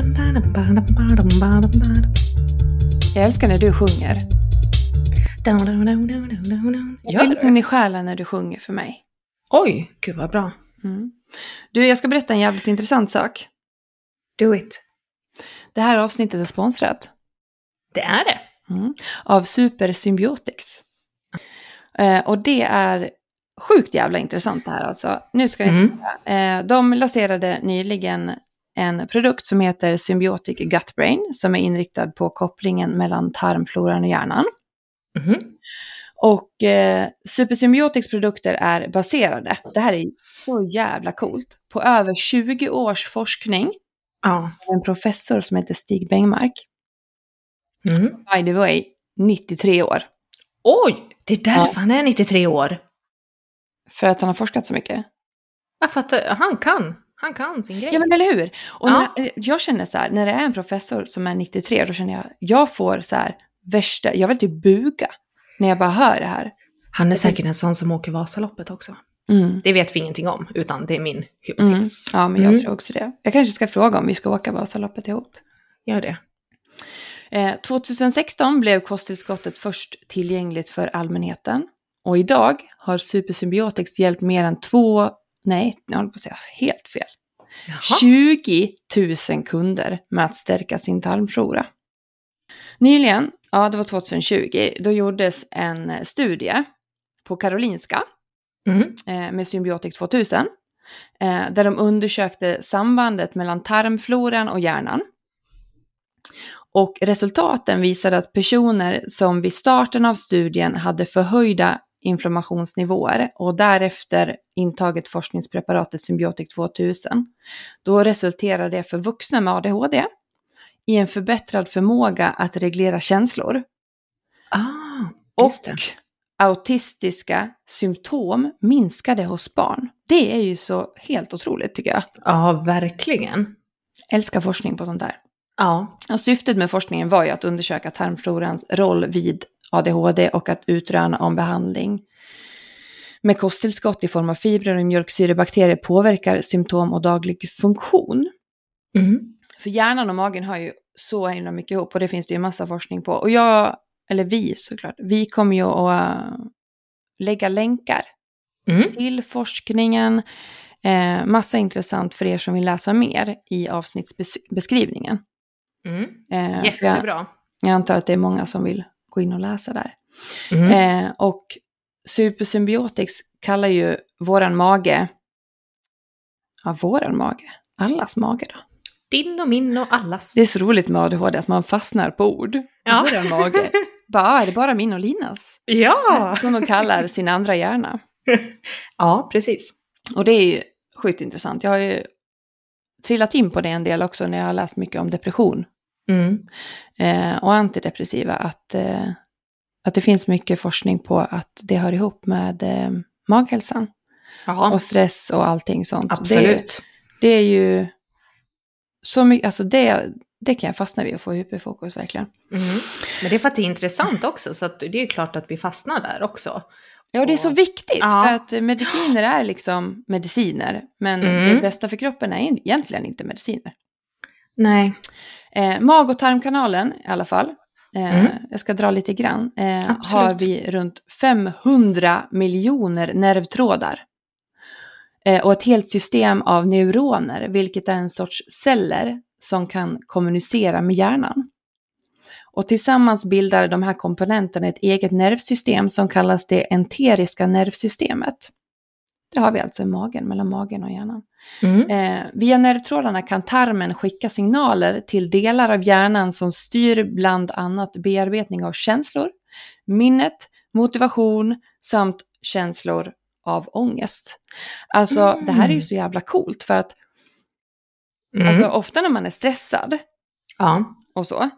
Jag älskar när du sjunger. Jag tänker in i själen när du sjunger för mig. Oj, gud vad bra. Du, jag ska berätta en jävligt intressant sak. Do it. Det här avsnittet är sponsrat. Det är det. Av Super Symbiotics. Och det är sjukt jävla intressant det här alltså. Nu ska ni få de lanserade nyligen en produkt som heter Symbiotic Gut Brain, som är inriktad på kopplingen mellan tarmfloran och hjärnan. Och Super Symbiotics produkter är baserade, det här är så jävla coolt, på över 20 års forskning av en professor som heter Stig Bengmark. By the way, 93 år. Oj, det är därför han är 93 år. För att han har forskat så mycket. Jag fattar, han kan sin grej. Ja, men eller hur? Och jag känner så här, när det är en professor som är 93, då känner jag får så här värsta, jag vill typ buga när jag bara hör det här. Han är säkert en sån som åker Vasaloppet också. Det vet vi ingenting om, utan det är min hypotes. Ja, men jag tror också det. Jag kanske ska fråga om vi ska åka Vasaloppet ihop. Gör det. 2016 blev kosttillskottet först tillgängligt för allmänheten. Och idag har Super Symbiotics hjälpt mer än jag håller på att säga helt fel. 20 000 kunder med att stärka sin tarmflora. Nyligen, det var 2020, då gjordes en studie på Karolinska med Symbiotics 2000. Där de undersökte sambandet mellan tarmfloran och hjärnan. Och resultaten visade att personer som vid starten av studien hade förhöjda inflammationsnivåer och därefter intagit forskningspreparatet Symbiotic 2000, då resulterade det för vuxna med ADHD i en förbättrad förmåga att reglera känslor. Och autistiska symptom minskade hos barn. Det är ju så helt otroligt tycker jag. Ja, verkligen. Älskar forskning på sånt där. Ja. Och syftet med forskningen var ju att undersöka tarmflorans roll vid ADHD och att utröna om behandling med kosttillskott i form av fibrer och mjölksyrebakterier påverkar symptom och daglig funktion. För hjärnan och magen har ju så himla mycket ihop och det finns det ju massa forskning på. Och vi kommer ju att lägga länkar till forskningen. Massa intressant för er som vill läsa mer i avsnittsbeskrivningen. Jättebra. Jag antar att det är många som vill gå in och läsa där. Och Super Symbiotics kallar ju våran mage, allas mage då. Din och min och allas. Det är så roligt med ADHD att man fastnar på ord. Ja. Våran mage. Är det bara min och Linas? Ja. Som de kallar sin andra hjärna. Ja, precis. Och det är ju sjukt intressant. Jag har ju trillat in på det en del också när jag har läst mycket om depression. Och antidepressiva. Att det finns mycket forskning på att det hör ihop med maghälsan. Och stress och allting sånt. Absolut. Det är ju så mycket, alltså det kan jag fastna vid och få hyperfokus verkligen. Men det är för att det är intressant också, så att det är klart att vi fastnar där också. Ja, det är så viktigt för att mediciner är liksom mediciner, men det bästa för kroppen är egentligen inte mediciner. Nej. Mag- och tarmkanalen i alla fall, jag ska dra lite grann, har vi runt 500 miljoner nervtrådar. Och ett helt system av neuroner, vilket är en sorts celler som kan kommunicera med hjärnan. Och tillsammans bildar de här komponenterna ett eget nervsystem som kallas det enteriska nervsystemet. Det har vi alltså i magen, mellan magen och hjärnan. Via nervtrådarna kan tarmen skicka signaler till delar av hjärnan som styr bland annat bearbetning av känslor, minnet, motivation samt känslor av ångest. Alltså det här är ju så jävla coolt för att alltså, ofta när man är stressad och så,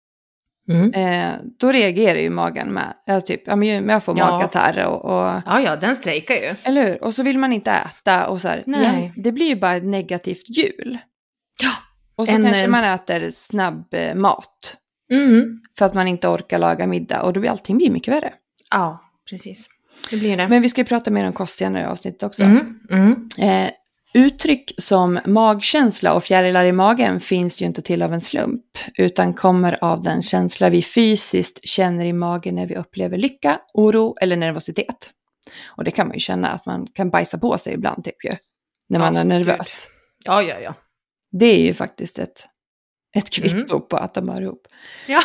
då reagerar ju magen med jag får magkatarr och ja, den strejkar ju. eller hur? Och så vill man inte äta och så här. Nej. Det blir ju bara ett negativt hjul. Ja. Och så kanske man äter snabb mat för att man inte orkar laga middag och då blir allting mycket värre. Ja, precis. Det blir det. Men vi ska ju prata mer om kost senare i avsnittet också. Uttryck som magkänsla och fjärilar i magen finns ju inte till av en slump, utan kommer av den känsla vi fysiskt känner i magen när vi upplever lycka, oro eller nervositet. Och det kan man ju känna att man kan bajsa på sig ibland typ ju, när man är nervös. Gud. Ja. Det är ju faktiskt ett kvitto på att de hör ihop. Ja.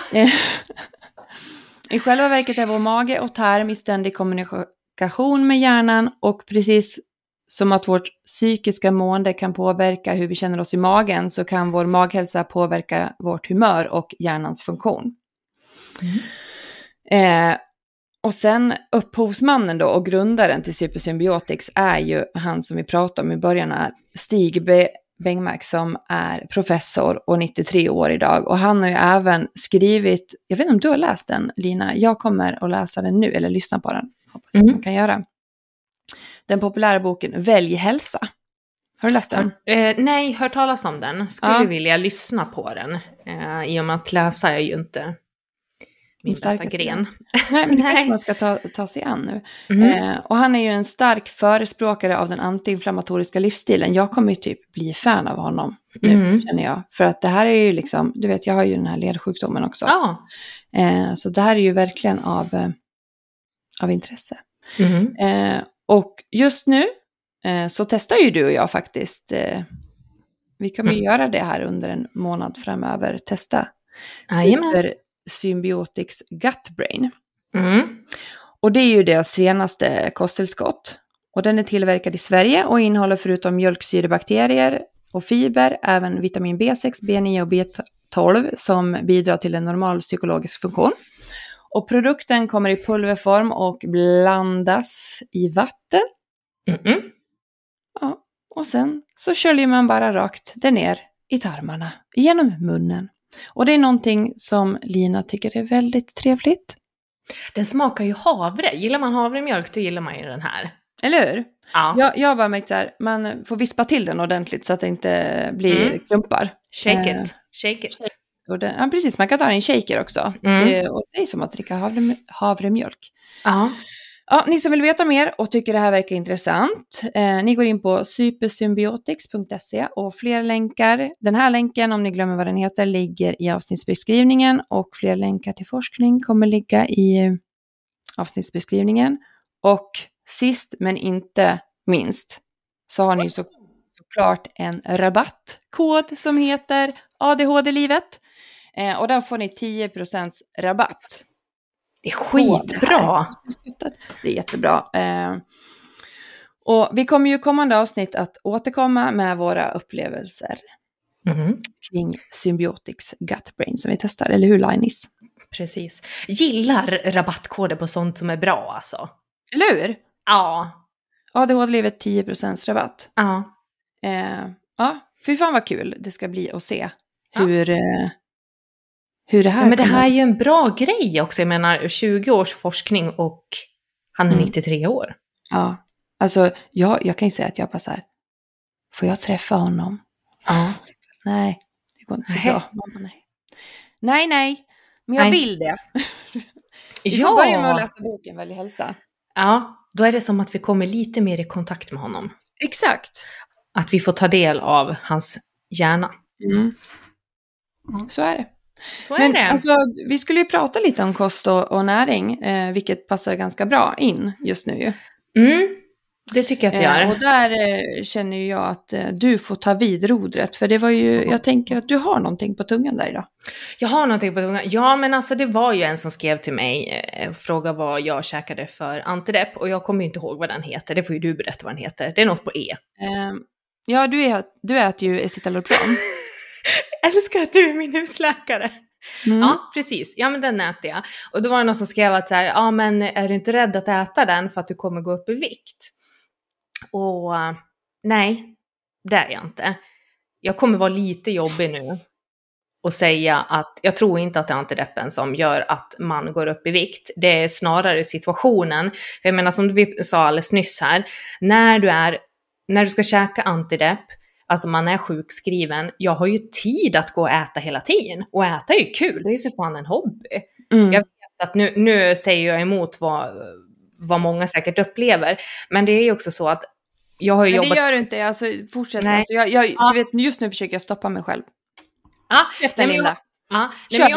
I själva verket är vår mage och tarm i ständig kommunikation med hjärnan, och precis som att vårt psykiska mående kan påverka hur vi känner oss i magen, så kan vår maghälsa påverka vårt humör och hjärnans funktion. Och sen upphovsmannen då och grundaren till Supersymbiotics är ju han som vi pratade om i början, är Stig Bengmark, som är professor och 93 år idag. Och han har ju även skrivit, jag vet inte om du har läst den, Lina, jag kommer att läsa den nu, eller lyssna på den, hoppas att man kan göra. Den populära boken Välj hälsa. Har du läst den? Nej, hört talas om den. Skulle vilja lyssna på den. I och med att läsa är ju inte min bästa gren. Nej, men det kanske man ska ta sig an nu. Och han är ju en stark förespråkare av den antiinflammatoriska livsstilen. Jag kommer ju typ bli fan av honom nu, känner jag. För att det här är ju liksom, du vet, jag har ju den här ledsjukdomen också. Så det här är ju verkligen av intresse. Och just nu så testar ju du och jag faktiskt. Vi kommer ju göra det här under en månad framöver. Testa Supersymbiotics Gut Brain. Och det är ju deras senaste kosttillskott. Och den är tillverkad i Sverige och innehåller förutom mjölksyrebakterier och fiber även vitamin B6, B9 och B12 som bidrar till en normal psykologisk funktion. Och produkten kommer i pulverform och blandas i vatten. Ja, och sen så sköljer man bara rakt det ner i tarmarna, genom munnen. Och det är någonting som Lina tycker är väldigt trevligt. Den smakar ju havre. Gillar man havremjölk, då gillar man ju den här. Eller hur? Ja. Jag har bara märkt så här, man får vispa till den ordentligt så att det inte blir klumpar. Shake it. Och ja, precis. Man kan ta en shaker också. Och det är som att dricka havremjölk. Ja, ni som vill veta mer och tycker det här verkar intressant, ni går in på supersymbiotics.se och fler länkar. Den här länken, om ni glömmer vad den heter, ligger i avsnittsbeskrivningen, och fler länkar till forskning kommer ligga i avsnittsbeskrivningen. Och sist men inte minst så har ni såklart en rabattkod som heter ADHD-livet. Och där får ni 10% rabatt. Det är skitbra. Det är jättebra. Och vi kommer ju kommande avsnitt att återkomma med våra upplevelser kring Symbiotics Gut Brain som vi testar. Eller hur, Linus? Precis. Gillar rabattkoder på sånt som är bra alltså. Eller hur? Ja. ADHD-livet 10% rabatt. Ja. Ja, fy fan vad kul det ska bli att se hur det här men det här är ju en bra grej också. Jag menar 20 års forskning och han är 93 år. Ja, alltså jag kan ju säga att jag bara så här, får jag träffa honom? Ja. Nej, det går inte så bra. Mamma, nej. Men jag vill det. Vi får börja med att läsa boken Välj hälsa. Ja, då är det som att vi kommer lite mer i kontakt med honom. Exakt. Att vi får ta del av hans hjärna. Så är det. Men alltså, vi skulle ju prata lite om kost och näring, vilket passar ganska bra in just nu ju. Det tycker jag att det gör. Och där känner jag att du får ta vid rodret, för det var ju, jag tänker att du har någonting på tungan där idag. Jag har någonting på tungan. Ja, men alltså det var ju en som skrev till mig och frågade vad jag käkade för antidepp, och jag kommer inte ihåg vad den heter. Det får ju du berätta vad den heter. Det är något på E. Ja, du äter ju Escitalopram. Älskar att du är min husläkare. Ja, precis. Ja, men den äter jag. Och då var det någon som skrev att så här, ja, men är du inte rädd att äta den för att du kommer gå upp i vikt? Och nej, det är jag inte. Jag kommer vara lite jobbig nu och säga att jag tror inte att det är antideppen som gör att man går upp i vikt. Det är snarare situationen. Jag menar, som vi sa alldeles nyss här, när du ska käka antidepp, alltså man är sjukskriven, jag har ju tid att gå och äta hela tiden. Och äta är ju kul, det är ju för fan en hobby. Jag vet att nu säger jag emot vad många säkert upplever. Men det är ju också så att jag har ju Men jobbat... det gör du inte, alltså fortsätt. Nej. Alltså, du vet, just nu försöker jag stoppa mig själv. Ja, Efter Linda. men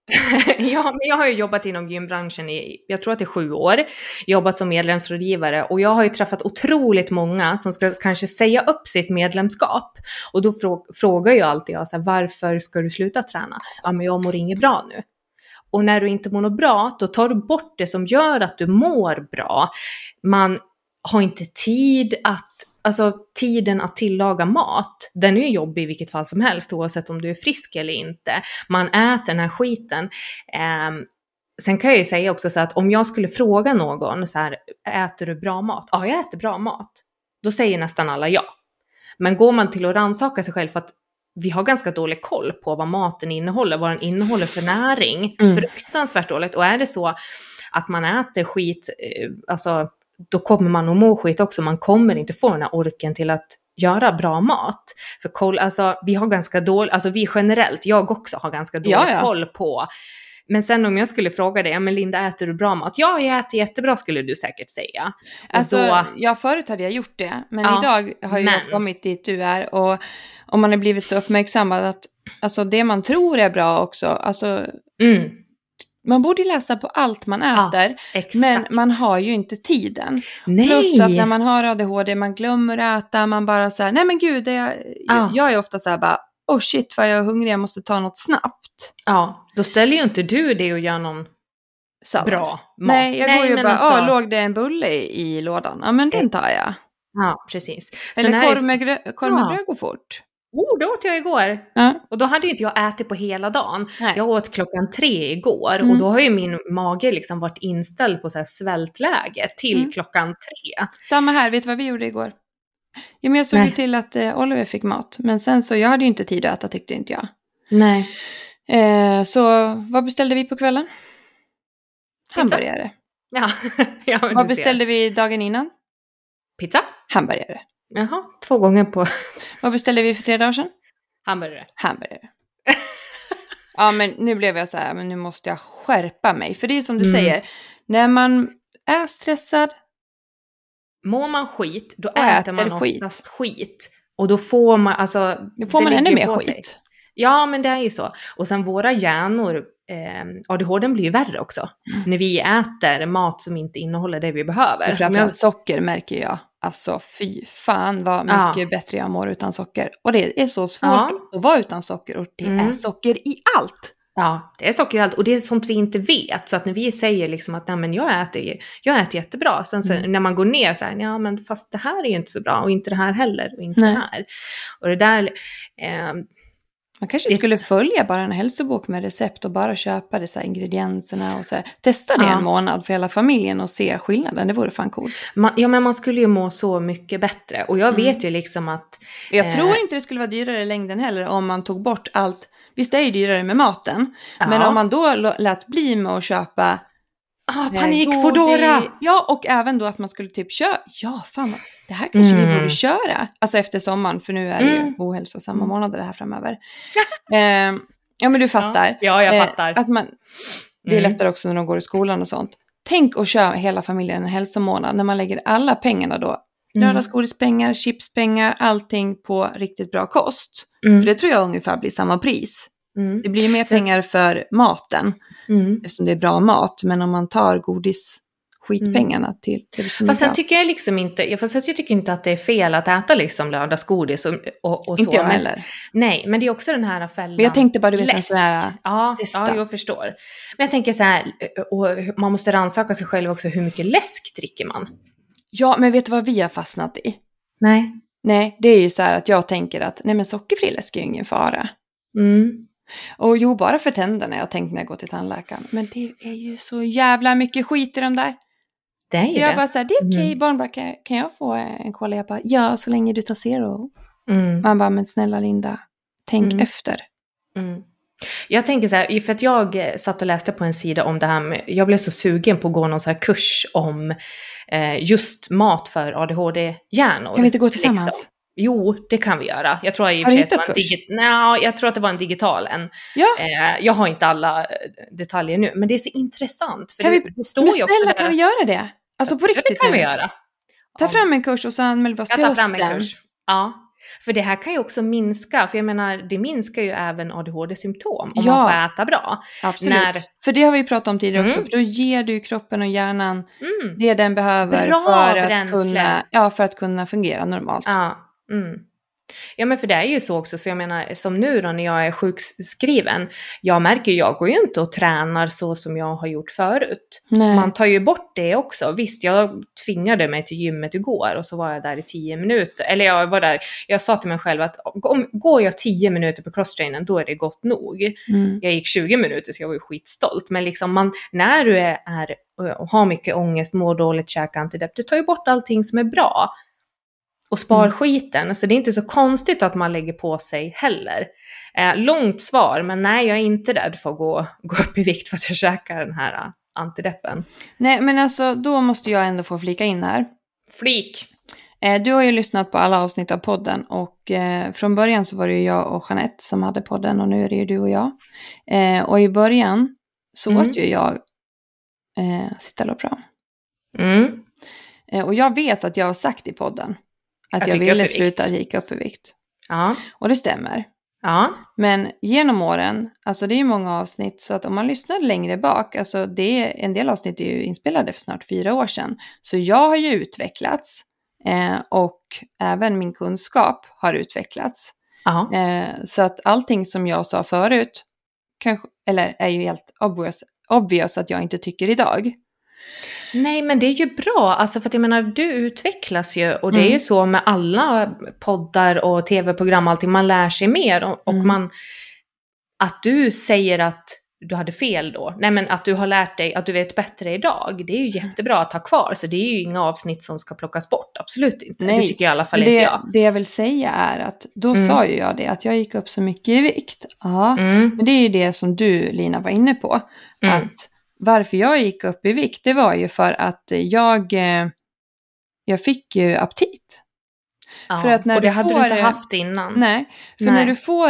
jag har ju jobbat inom gymbranschen i, jag tror att det är 7 år, jobbat som medlemsrådgivare, och jag har ju träffat otroligt många som ska kanske säga upp sitt medlemskap, och då frågar jag alltid jag så här, varför ska du sluta träna? Ja, men jag mår inget bra nu. Och när du inte mår något bra, då tar du bort det som gör att du mår bra. Man har inte tid att, alltså tiden att tillaga mat, den är ju jobbig i vilket fall som helst, oavsett om du är frisk eller inte. Man äter den här skiten. Sen kan jag ju säga också så att om jag skulle fråga någon så här, äter du bra mat? Ja, jag äter bra mat. Då säger nästan alla ja. Men går man till att rannsaka sig själv, för att vi har ganska dålig koll på vad maten innehåller, vad den innehåller för näring, fruktansvärt dåligt. Och är det så att man äter skit, alltså då kommer man att må skit också. Man kommer inte få den här orken till att göra bra mat. För alltså vi har ganska dålig, alltså vi generellt, jag också har ganska dålig koll på. Men sen om jag skulle fråga dig, ja men Linda, äter du bra mat? Ja, jag äter jättebra, skulle du säkert säga. Alltså, förut hade jag gjort det. Men idag har jag kommit dit du är. Och man har blivit så uppmärksammad att alltså, det man tror är bra också. Alltså, man borde läsa på allt man äter. Men man har ju inte tiden. Nej. Plus att när man har ADHD, man glömmer äta. Man bara så här, nej men gud, jag är ofta så här bara, oh shit vad jag är hungrig, jag måste ta något snabbt. Ja, då ställer ju inte du det och gör någon bra mat. Nej, jag går ju bara, alltså... låg det en bulle i lådan? Ja, men den tar jag. Ja, precis. Eller korv med bröd går fort. Det åt jag igår. Och då hade inte jag ätit på hela dagen. Nej. Jag åt 3:00 igår. Och då har ju min mage liksom varit inställd på så här svältläge till 3:00. Samma här, vet du vad vi gjorde igår? Ja, men jag såg ju till att Oliver fick mat. Men sen så, jag hade ju inte tid att äta, tyckte inte jag. Nej. Så vad beställde vi på kvällen? Hamburgare. Ja, vad beställde vi dagen innan? Pizza. Hamburgare. Jaha, 2 gånger på. Vad beställde vi för 3 dagar sedan? Hamburgare. Ja, men nu blev jag så här, men nu måste jag skärpa mig. För det är ju som du säger, när man är stressad, mår man skit, då äter man oftast skit. Och då får man, alltså... Då får man ännu mer skit. Ja, men det är ju så. Och sen våra hjärnor, ADHD blir ju värre också. När vi äter mat som inte innehåller det vi behöver. Framförallt socker märker jag. Alltså fy fan vad mycket bättre jag mår utan socker. Och det är så svårt att vara utan socker. Och det är socker i allt. Ja, det är socker i allt. Och det är sånt vi inte vet. Så att när vi säger liksom att nej, men jag äter jättebra. Sen så, när man går ner så här, ja men fast det här är ju inte så bra. Och inte det här heller. Och inte det här. Och det där... Man kanske skulle följa bara en hälsobok med recept och bara köpa de så här ingredienserna och så här. Testa det en månad för hela familjen och se skillnaden. Det vore fan coolt. Men man skulle ju må så mycket bättre. Och jag vet ju liksom att... Jag tror inte det skulle vara dyrare i längden heller om man tog bort allt. Visst är det dyrare med maten. Men om man då lät bli med att köpa... panikfodora! Ja, och även då att man skulle typ köra... Ja, fan, det här kanske vi borde köra. Alltså efter sommaren, för nu är det ju ohälsosamma månader det här framöver. Ja, men du fattar. Ja, jag fattar. Att man, det är lättare också när de går i skolan och sånt. Tänk att köra hela familjen en hälsomånad när man lägger alla pengarna då. Lördagsgodispengar, chipspengar, allting på riktigt bra kost. För det tror jag ungefär blir samma pris. Det blir mer pengar för maten. Eftersom det är bra mat. Men om man tar skitpengarna till fast sen tycker jag liksom inte, fast jag tycker inte att det är fel att äta liksom lördagsgodis och så. Inte jag heller. Nej, men det är också den här fällan. Men jag tänkte bara, du vet, en sån här ja, jag förstår. Men jag tänker så här, och man måste rannsaka sig själv också, hur mycket läsk dricker man? Ja, men vet du vad vi har fastnat i? Nej, det är ju så här att jag tänker att nej, men sockerfri läsk är ju ingen fara. Och jo, bara för tänderna jag tänkt när jag går till tandläkaren. Men det är ju så jävla mycket skit i de där. Det är så jag bara säger, det är okej, barn bara, kan jag få en kolla? Jag bara, ja, så länge du tar Zero. Man bara, men snälla Linda, tänk efter. Jag tänker så här, för att jag satt och läste på en sida om det här med, jag blev så sugen på att gå någon så här kurs om just mat för ADHD-hjärnor. Kan vi inte gå tillsammans? Liksom. Jo, det kan vi göra. Jag tror jag tror att det var en digital en. Ja. Jag har inte alla detaljer nu, men det är så intressant. För kan vi göra det? Alltså på riktigt. Det kan vi göra. Ta fram en kurs och så anmäl oss till Jag tar fram hösten. en kurs. Ja. För det här kan ju också minska, för jag menar, det minskar ju även ADHD-symptom om man får äta bra. Absolut. För det har vi pratat om tidigare också, för då ger du kroppen och hjärnan det den behöver för att kunna fungera normalt. Ja. Ja, men för det är ju så också, så jag menar, som nu då när jag är sjukskriven, jag märker ju, jag går ju inte och tränar så som jag har gjort förut. Nej. Man tar ju bort det också. Visst, jag tvingade mig till gymmet igår och så var jag där i 10 minuter. Eller jag sa till mig själv att går jag 10 minuter på crosstrainen, då är det gott nog. Jag gick 20 minuter så jag var ju skitstolt. Men liksom när du är och har mycket ångest, mår dåligt, käkar antidepp, du tar ju bort allting som är bra. Och spar skiten. Så det är inte så konstigt att man lägger på sig heller. Långt svar, men nej, jag är inte rädd för att gå upp i vikt för att jag käkar den här antideppen. Nej, men alltså då måste jag ändå få flika in här. Flik! Du har ju lyssnat på alla avsnitt av podden och från början så var det ju jag och Jeanette som hade podden och nu är det ju du och jag. Och i början så åt ju jag Citalopram. Och jag vet att jag har sagt i podden att jag ville sluta att gick upp i vikt. Ja. Och det stämmer. Ja. Men genom åren, alltså det är ju många avsnitt, så att om man lyssnar längre bak, alltså en del avsnitt är ju inspelade för snart 4 år sedan. Så jag har ju utvecklats och även min kunskap har utvecklats. Så att allting som jag sa förut är ju helt obvious att jag inte tycker idag. Nej, men det är ju bra, alltså för att jag menar, du utvecklas ju och det är ju så med alla poddar och tv-program, allting, man lär sig mer och att du säger att du hade fel då, nej men att du har lärt dig att du vet bättre idag, det är ju jättebra att ha kvar, så det är ju inga avsnitt som ska plockas bort, absolut inte. Nej, det tycker jag i alla fall inte jag. Det jag vill säga är att då sa ju jag det, att jag gick upp så mycket i vikt, men det är ju det som du, Lina, var inne på, att varför jag gick upp i vikt, det var ju för att jag fick ju aptit. Ja, för att när och det du hade du inte haft innan. Nej, när du får,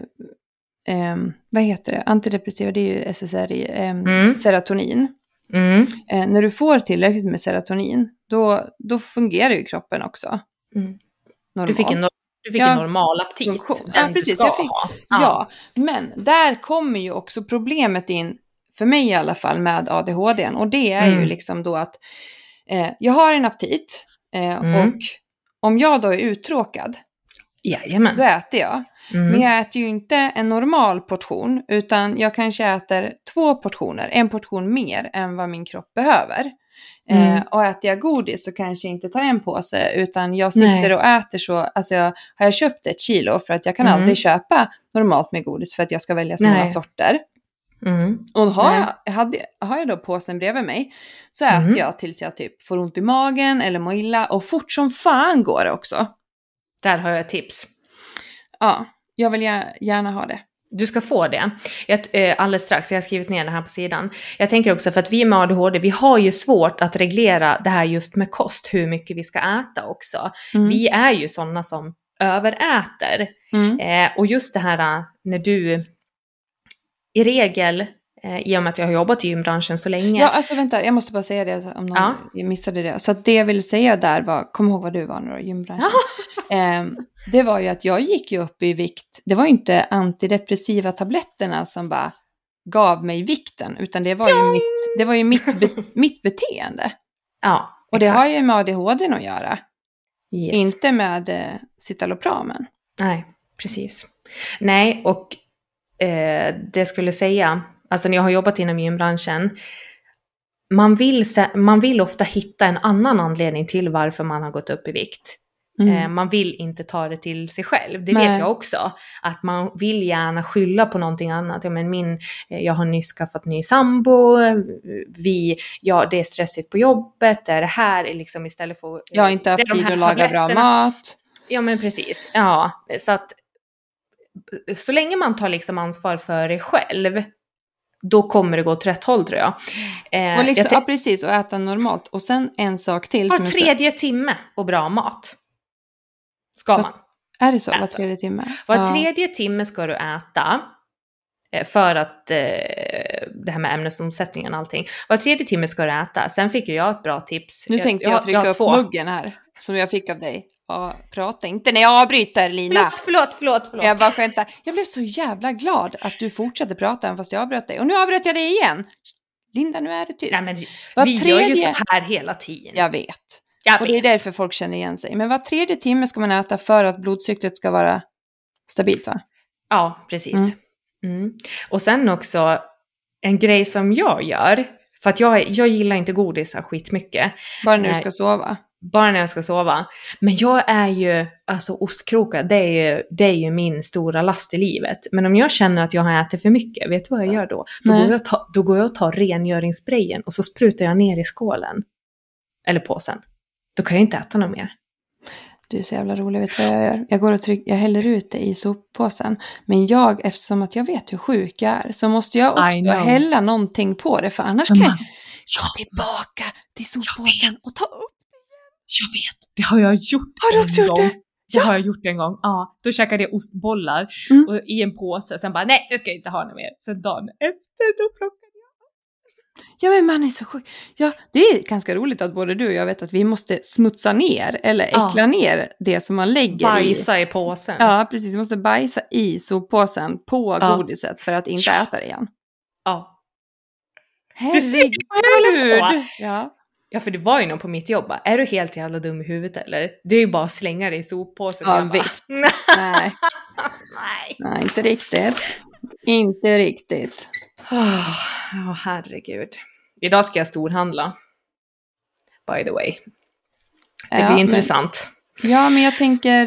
vad heter det, antidepressiva, det är ju SSRI, serotonin. När du får tillräckligt med serotonin, då fungerar ju kroppen också. Du fick en normal aptit. Ja, precis. Ja, men där kommer ju också problemet in, för mig i alla fall, med ADHD. Och det är ju liksom då att jag har en aptit och om jag då är uttråkad, då äter jag. Men jag äter ju inte en normal portion, utan jag kanske äter 2 portioner, en portion mer än vad min kropp behöver. Och äter jag godis så kanske jag inte tar en påse, utan jag sitter och äter så, alltså har jag köpt 1 kilo, för att jag kan aldrig köpa normalt med godis för att jag ska välja så många sorter. Och har jag då påsen bredvid mig, så äter jag tills jag typ får ont i magen eller mår illa, och fort som fan går det också. Där har jag ett tips. Ja, jag vill gärna ha det. Du ska få det. Alldeles strax, jag har skrivit ner det här på sidan. Jag tänker också, för att vi med ADHD, vi har ju svårt att reglera det här just med kost, hur mycket vi ska äta också. Vi är ju sådana som överäter. Och just det här när du i regel, i och med att jag har jobbat i gymbranschen så länge. Ja, alltså vänta, jag måste bara säga det om någon missade det. Så att det jag ville säga där var, kom ihåg vad du var nu då, gymbranschen. Det var ju att jag gick ju upp i vikt. Det var ju inte antidepressiva tabletterna som bara gav mig vikten, utan det var ju mitt beteende. Ja, och det har ju med ADHD att göra. Yes. Inte med Citalopramen. Nej, precis. Nej, och det skulle säga, alltså när jag har jobbat inom gymbranschen, man vill ofta hitta en annan anledning till varför man har gått upp i vikt. Man vill inte ta det till sig själv. Det vet jag också. Att man vill gärna skylla på någonting annat. Jag har nyss skaffat ny sambo. Det är stressigt på jobbet. Det här är liksom istället för... Jag har inte haft tid att laga bra mat. Ja, men precis. Ja, så att så länge man tar liksom ansvar för dig själv, då kommer det gå åt rätt håll, tror jag. Och liksom, precis, och äta normalt. Och sen en sak till. Var tredje timme och bra mat. Ska man. Är det så? Var tredje timme? Var tredje timme ska du äta För att det här med ämnesomsättningen och allting. Var 3:e timme ska du äta. Sen fick ju jag ett bra tips. Nu tänkte jag trycka upp 2 muggen här. Som jag fick av dig. Ja, prata inte när jag avbryter, Lina. Förlåt. Jag bara skämtar. Jag blev så jävla glad att du fortsatte prata även fast jag avbröt dig. Och nu avbröt jag dig igen. Linda, nu är det tyst. Nej, men vi gör ju så här hela tiden. Jag vet. Och det är därför folk känner igen sig. Men var 3:e timme ska man äta för att blodsockret ska vara stabilt, va? Ja, precis. Och sen också en grej som jag gör. För att jag gillar inte godis skitmycket. Bara när du ska sova. Bara när jag ska sova. Men jag är ju, alltså ostkrokar, det är ju min stora last i livet. Men om jag känner att jag har ätit för mycket, vet du vad jag gör då? Då går jag och tar rengöringssprayen och så sprutar jag ner i skålen. Eller påsen. Då kan jag inte äta något mer. Du är så jävla rolig, vet du vad jag gör? Jag går och jag häller ut det i soppåsen. Men eftersom att jag vet hur sjuk jag är, så måste jag också hälla någonting på det. För annars kan jag tillbaka till soppåsen och ta upp. Jag vet, det har jag gjort. Har du också gjort det? Det har jag gjort en gång. Ja, då käkade jag ostbollar och i en påse. Sen bara, nej, nu ska jag inte ha något mer. Sen dagen efter, då plockade jag. Ja, men man är så sjuk. Ja, det är ganska roligt att både du och jag vet att vi måste smutsa ner eller äckla ner det som man lägger bajsa i påsen. Ja, precis. Vi måste bajsa i soppåsen på godiset för att inte äta det igen. Ja. Herregud! Ja, för det var ju någon på mitt jobb. Är du helt jävla dum i huvudet eller? Det är ju bara att slänga dig i soppåsen. Ja, visst. Nej. Nej, inte riktigt. Inte riktigt. Herregud. Idag ska jag storhandla. By the way. Det blir intressant. Men jag tänker...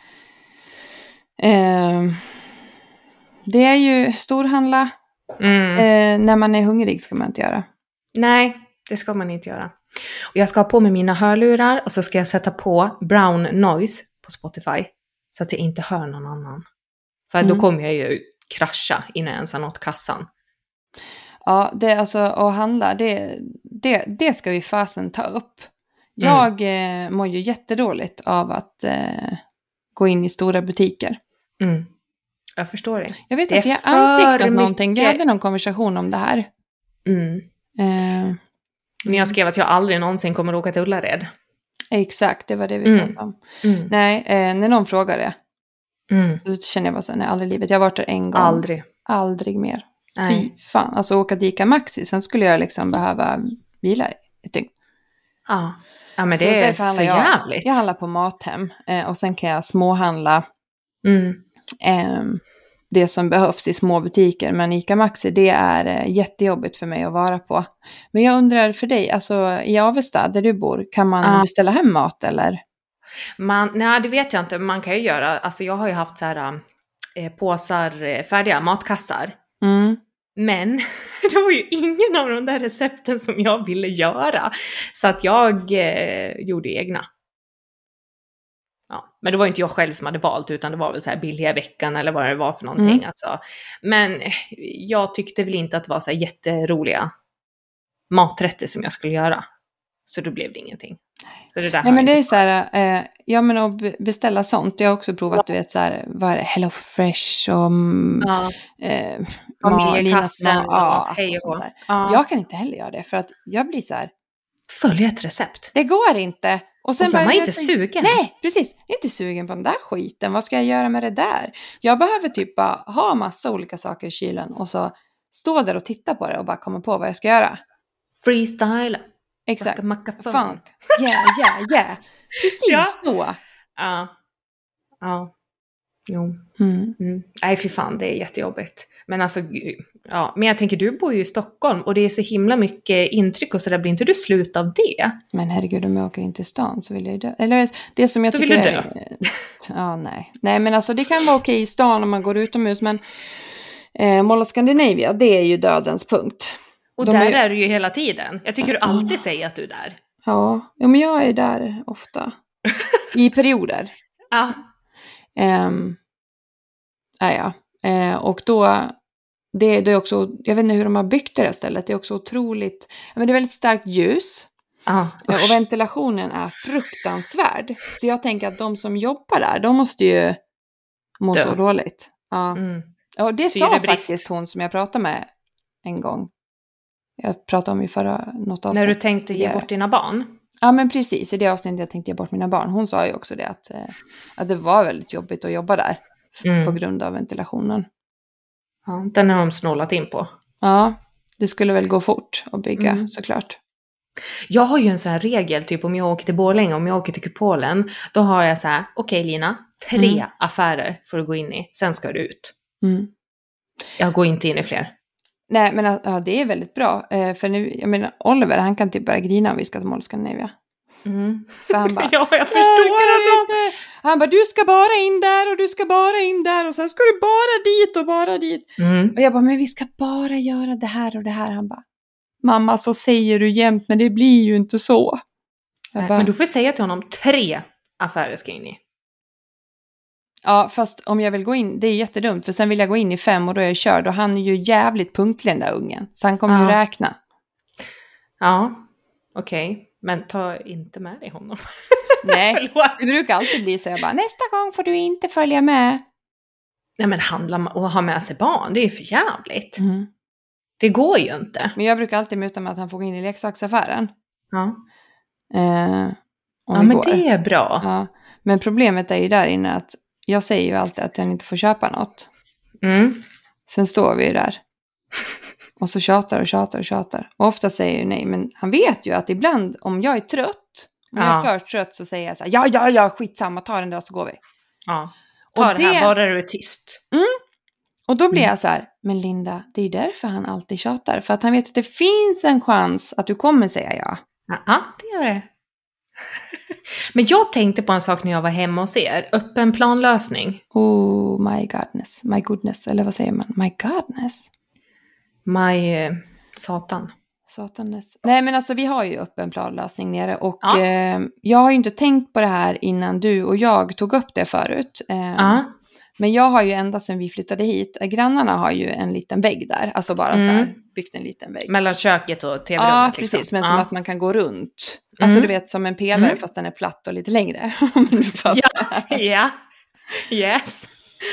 det är ju storhandla. När man är hungrig ska man inte göra. Nej, det ska man inte göra. Och jag ska ha på mig mina hörlurar och så ska jag sätta på brown noise på Spotify. Så att jag inte hör någon annan. För då kommer jag ju krascha innan jag ens har nått kassan. Ja, det alltså att handla, det ska vi fasen ta upp. Jag mår ju jättedåligt av att gå in i stora butiker. Jag förstår det. Jag vet att vi har antecknat någonting. Vi hade någon konversation om det här. När jag skrev att jag aldrig någonsin kommer åka till Ullared. Exakt, det var det vi pratade om. Nej, när någon frågar det. Då känner jag bara så här, nej, aldrig i livet. Jag har varit där en gång. Aldrig mer. Fy fan. Alltså åka till ICA Maxi. Sen skulle jag liksom behöva vila ett dygn. Ja, men det är för jävligt. Jag handlar på Mathem. Och sen kan jag småhandla. Det som behövs i små butiker. Men ICA Maxi, det är jättejobbigt för mig att vara på. Men jag undrar för dig, alltså i Avesta där du bor, kan man beställa hem mat eller? Nej, det vet jag inte. Man kan ju göra, alltså jag har ju haft så här påsar, färdiga matkassar. Men det var ju ingen av de där recepten som jag ville göra. Så att jag gjorde egna. Ja, men det var inte jag själv som hade valt, utan det var väl så här billiga veckan eller vad det var för någonting. Alltså. Men jag tyckte väl inte att det var så här jätteroliga maträtter som jag skulle göra. Så då blev det ingenting. Så det där men det är så här, ja men att beställa sånt. Jag har också provat, du vet så här, vad är det? Hello Fresh och familjekassen och hej och sånt där. Jag kan inte heller göra det för att jag blir så här. Följ ett recept. Det går inte. Och sen är man inte sugen. Nej, precis. Jag är inte sugen på den där skiten. Vad ska jag göra med det där? Jag behöver typ bara ha massa olika saker i kylen och så stå där och titta på det och bara komma på vad jag ska göra. Freestyle. Exakt. Funk. Yeah. Precis så. Ja. Jo. Nej, för fan, det är jättejobbigt. Men alltså, men jag tänker, du bor ju i Stockholm och det är så himla mycket intryck och så där, blir inte du slut av det? Men herregud, om jag åker in till stan så vill jag ju dö. Eller det som jag tycker vill du dö? Nej. Nej, men alltså det kan vara okej i stan om man går utomhus, men Mall of Scandinavia, det är ju dödens punkt. Och där är du ju hela tiden. Jag tycker du alltid säger att du är där. Ja, men jag är där ofta. I perioder. Och då det är också, jag vet inte hur de har byggt det här stället, det är också otroligt, men det är väldigt starkt ljus och ventilationen är fruktansvärd, så jag tänker att de som jobbar där, de måste ju må så dåligt. Och det sa Syrebrist. faktiskt hon som jag pratade med en gång. Jag pratade om i förra något avsnitt. När du tänkte ge bort dina barn? Ja, men precis. I det avsnittet jag tänkte ge bort mina barn. Hon sa ju också det att det var väldigt jobbigt att jobba där. På grund av ventilationen. Ja, den har de snålat in på. Ja, det skulle väl gå fort att bygga såklart. Jag har ju en sån här regel, typ om jag åker till Borlänge, om jag åker till Kupolen, då har jag så här: okej Lina, 3 affärer får du gå in i, sen ska du ut. Jag går inte in i fler. Nej, men ja, det är väldigt bra. För nu, jag menar, Oliver, han kan typ börja grina om vi ska till Mall Scandinavia. För han bara, ja, jag förstår honom. Han bara, du ska bara in där och du ska bara in där och sen ska du bara dit och bara dit. Och jag bara, men vi ska bara göra det här och det här. Han bara, mamma, så säger du jämt, men det blir ju inte så. Nej, men du får säga till honom 3 affärer ska in i. Ja, fast om jag vill gå in, det är jättedumt. För sen vill jag gå in i 5 och då är jag körd. Och han är ju jävligt punktlig, den där ungen. Så han kommer ju räkna. Ja, okej. Men ta inte med dig honom. Nej, det brukar alltid bli så. Jag bara, nästa gång får du inte följa med. Nej, men handla och ha med sig barn, det är för jävligt. Det går ju inte. Men jag brukar alltid muta med att han får gå in i leksaksaffären. Ja. Men men det är bra. Ja. Men problemet är ju där inne att jag säger ju alltid att jag inte får köpa något. Sen står vi ju där. Och så tjatar. Och ofta säger jag nej, men han vet ju att ibland om jag är trött, om jag är för trött så säger jag så här, ja, skitsamma, ta den där så går vi. Ja, ta det här bara du är tyst. Och då blir jag så här, men Linda, det är ju därför han alltid tjatar. För att han vet att det finns en chans att du kommer säga ja. Ja, det gör det. Men jag tänkte på en sak när jag var hemma hos er. Öppen planlösning. Oh my goodness. Eller vad säger man? My godness. Satanes. Nej, men alltså vi har ju öppen planlösning nere. Och jag har ju inte tänkt på det här innan du och jag tog upp det förut. Men jag har ju ända sedan vi flyttade hit, grannarna har ju en liten vägg där. Alltså bara så här, byggt en liten vägg. Mellan köket och tv-rummet. Ja, precis. Liksom. Men som att man kan gå runt. Alltså du vet, som en pelare fast den är platt och lite längre. Ja. Yes.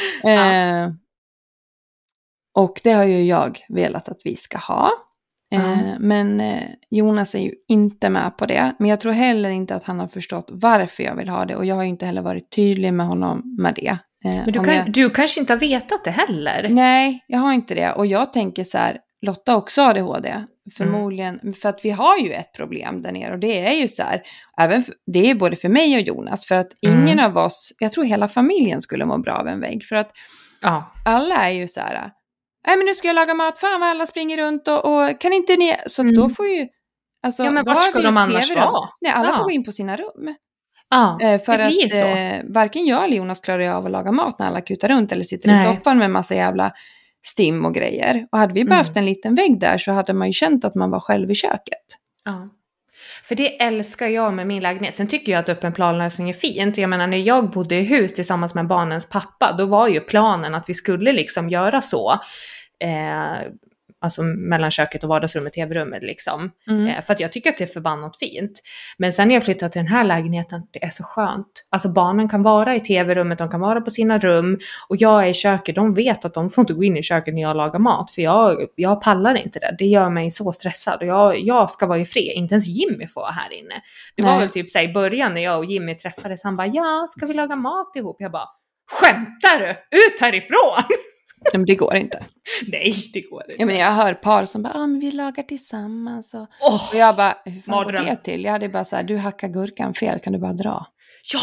Och det har ju jag velat att vi ska ha. Men Jonas är ju inte med på det. Men jag tror heller inte att han har förstått varför jag vill ha det. Och jag har ju inte heller varit tydlig med honom med det. Men du kanske inte har vetat det heller? Nej, jag har inte det. Och jag tänker så här, Lotta också har ADHD. Förmodligen, för att vi har ju ett problem där nere. Och det är ju så här, det är både för mig och Jonas. För att ingen av oss, jag tror hela familjen skulle må bra av en vägg. För att alla är ju så här, nej men nu ska jag laga mat, fan vad alla springer runt och kan inte ni, så då får ju, alltså. Ja, men vart ska de annars vara? Nej, alla får gå in på sina rum. Ja, för det blir att så. Varken jag eller Jonas klarar av att laga mat när alla kutar runt eller sitter i soffan med massa jävla stim och grejer. Och hade vi behövt en liten vägg där så hade man ju känt att man var själv i köket. Ja. För det älskar jag med min lägenhet. Sen tycker jag att öppen planlösning är fint. Jag menar, när jag bodde i hus tillsammans med barnens pappa, då var ju planen att vi skulle liksom göra så. Alltså mellan köket och vardagsrummet, tv-rummet liksom. För att jag tycker att det är förbannat fint. Men sen när jag flyttade till den här lägenheten, det är så skönt. Alltså barnen kan vara i tv-rummet, de kan vara på sina rum. Och jag är i köket, de vet att de får inte gå in i köket när jag lagar mat. För jag pallar inte det. Det gör mig så stressad. Och jag ska vara i fred. Inte ens Jimmy får vara här inne. Det var väl typ så här, i början när jag och Jimmy träffades. Han bara, ja, ska vi laga mat ihop? Jag bara, skämtar du? Ut härifrån! Men det går inte. Nej, det går inte. Ja, men jag hör par som bara, men vi lagar tillsammans. Och jag bara, hur fan går det till? Jag hade bara så här, du hackar gurkan fel, kan du bara dra? Ja,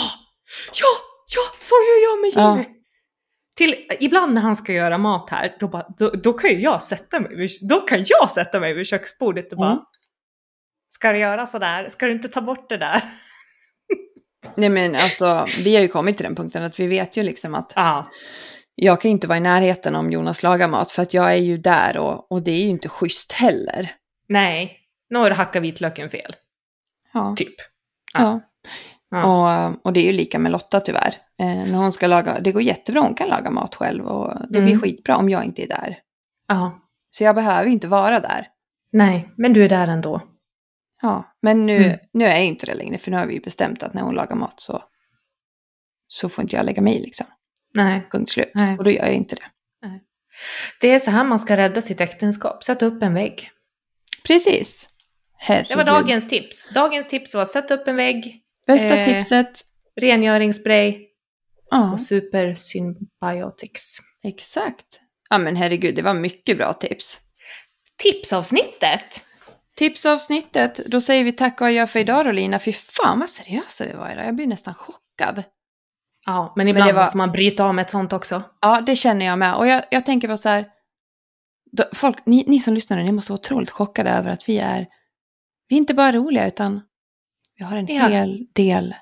så gör jag med Jimmy. Ibland när han ska göra mat här, då kan ju jag sätta mig vid köksbordet och bara, ska du göra sådär? Ska du inte ta bort det där? Nej, men alltså, vi har ju kommit till den punkten att vi vet ju liksom att jag kan inte vara i närheten om Jonas lagar mat för att jag är ju där och det är ju inte schysst heller. Nej, nu har du hackat vitlöken fel. Ja. Typ. Ja. Och det är ju lika med Lotta tyvärr. När hon ska laga, det går jättebra, hon kan laga mat själv och det blir skitbra om jag inte är där. Ja. Så jag behöver ju inte vara där. Nej, men du är där ändå. Ja, men nu är jag inte det längre för nu har vi ju bestämt att när hon lagar mat så får inte jag lägga mig liksom. Nej. Punkt slut. Nej. Och då gör jag inte det. Nej. Det är så här man ska rädda sitt äktenskap. Sätta upp en vägg. Precis. Herregud. Det var dagens tips. Dagens tips var sätta upp en vägg. Bästa tipset. Rengöringsspray. Ja, Och Super Symbiotics. exakt. Ja men herregud, det var mycket bra tips. Tipsavsnittet. Tipsavsnittet, då säger vi tack och adjö för idag då, Lina. Fy fan vad seriösa vi var idag. Jag blir nästan chockad. Ja, men ibland det var... måste man bryta av med ett sånt också. Ja, det känner jag med. Och jag tänker bara så här, folk, ni som lyssnar, ni måste vara otroligt chockade över att vi är inte bara roliga, utan vi har en hel del,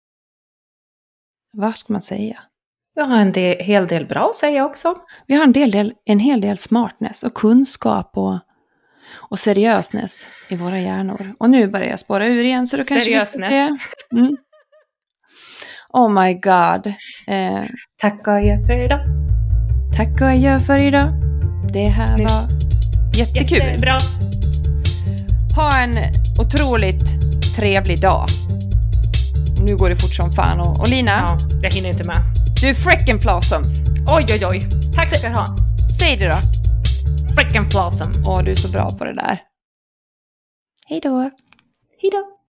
vad ska man säga? Vi har en hel del bra att säga också. Vi har en hel del smartness och kunskap och seriösness i våra hjärnor. Och nu börjar jag spåra ur igen, så då kanske vi ska se. Mm. Oh my god. Tack och adjö för idag. Tack och adjö för idag. Det här var jättekul. Jättebra. Ha en otroligt trevlig dag. Nu går det fort som fan. Och Lina? Ja, jag hinner inte med. Du är frecken flawsome. Oj. Tack ska du ha. Säg det då. Frecken flawsome. Åh, du är så bra på det där. Hej då. Hej då.